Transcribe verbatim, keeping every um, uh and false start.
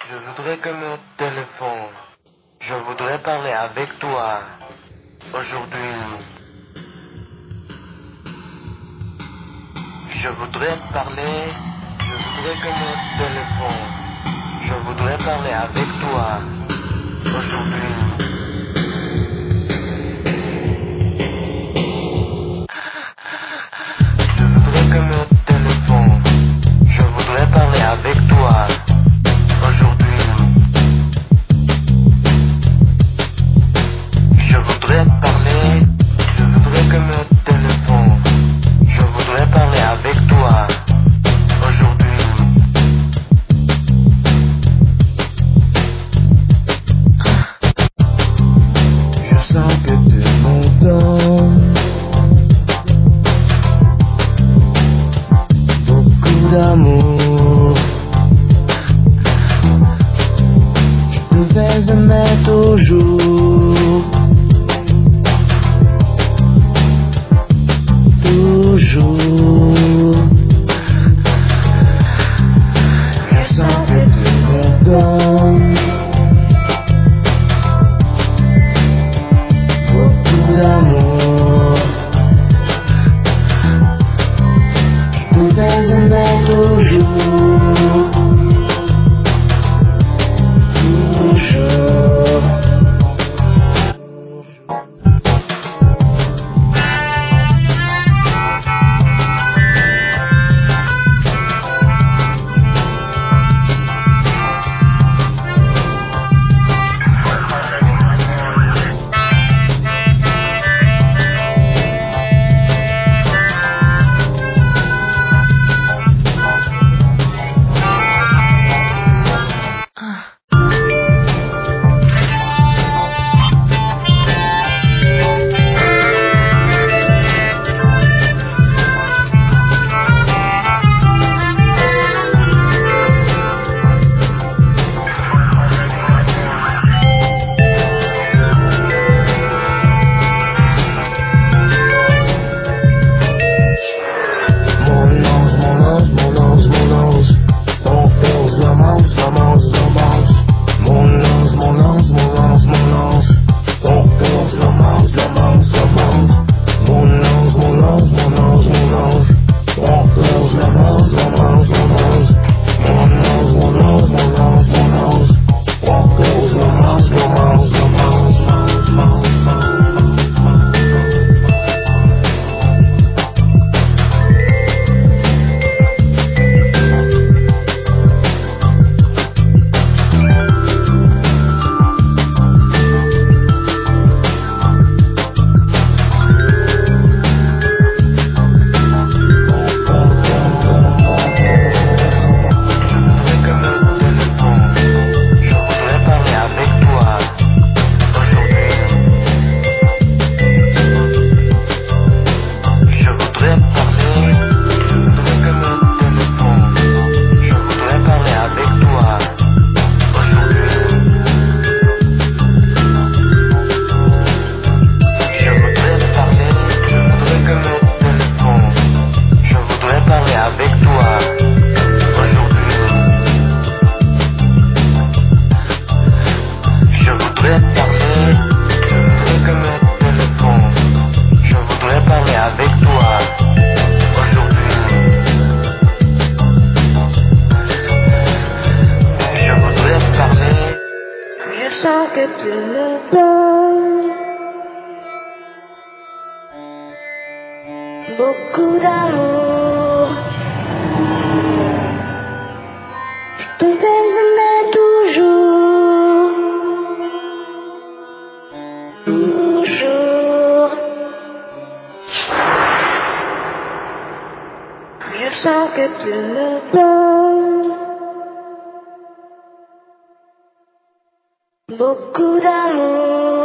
Je voudrais que me téléphone. Je voudrais parler avec toi aujourd'hui. Je voudrais parler. Je voudrais que me téléphone. Je voudrais parler avec toi aujourd'hui. Je voudrais que me téléphone. Je voudrais parler avec toi aujourd'hui. Je voudrais parler. Je voudrais que me téléphone. Je voudrais parler avec toi aujourd'hui. Je sens que tu m'entends. Beaucoup d'amour. Je devais aimer toujours. Toujours. Je sens que tu me donnes beaucoup d'amour. Je devais aimer toujours. Toujours. Que tu me donnes beaucoup d'amour. Je devais aimer toujours. Toujours. Je sens que tu me donnes beaucoup d'amour.